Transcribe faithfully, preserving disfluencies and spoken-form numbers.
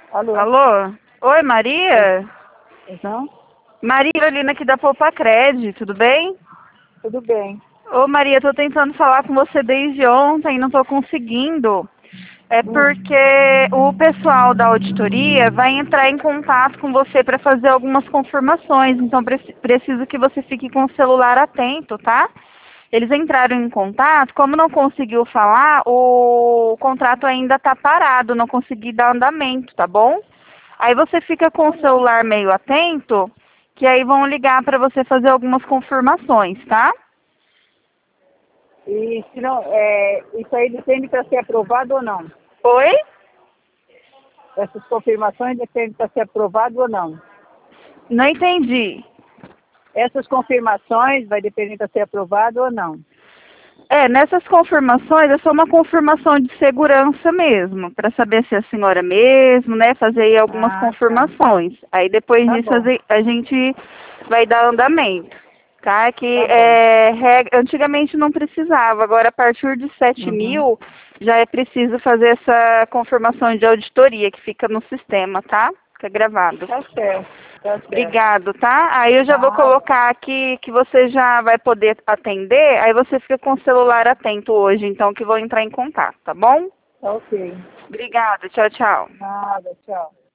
Alô? Alô? Oi, Maria? Então, Maria Carolina aqui da Poupa Cred, tudo bem? tudo bem. Ô, Maria, tô tentando falar com você desde ontem, não tô conseguindo. É Hum. porque o pessoal da auditoria vai entrar em contato com você para fazer algumas confirmações, então preci- preciso que você fique com o celular atento, tá? Eles entraram em contato, como não conseguiu falar, o contrato ainda está parado, não consegui dar andamento, tá bom? Aí você fica com o celular meio atento, que aí vão ligar para você fazer algumas confirmações, tá? E se não, é, isso aí depende para ser aprovado ou não. Oi? Essas confirmações dependem para ser aprovado ou não. Não entendi. Essas confirmações vai depender para ser aprovado ou não. É, nessas confirmações é só uma confirmação de segurança mesmo, para saber se é a senhora mesmo, né? Fazer aí algumas Ah, tá. confirmações. Aí depois Tá disso a bom, ze- a gente vai dar andamento, tá? Que tá bom. é, reg- antigamente não precisava, agora a partir de sete Uhum. mil já é preciso fazer essa confirmação de auditoria que fica no sistema, tá? Fica gravado. Tá certo, tá certo. Obrigado, tá? Aí eu já vou Nada. colocar aqui que você já vai poder atender, aí você fica com o celular atento hoje, então que vou entrar em contato, tá bom? Tá ok. Obrigada, tchau, tchau. Nada, tchau.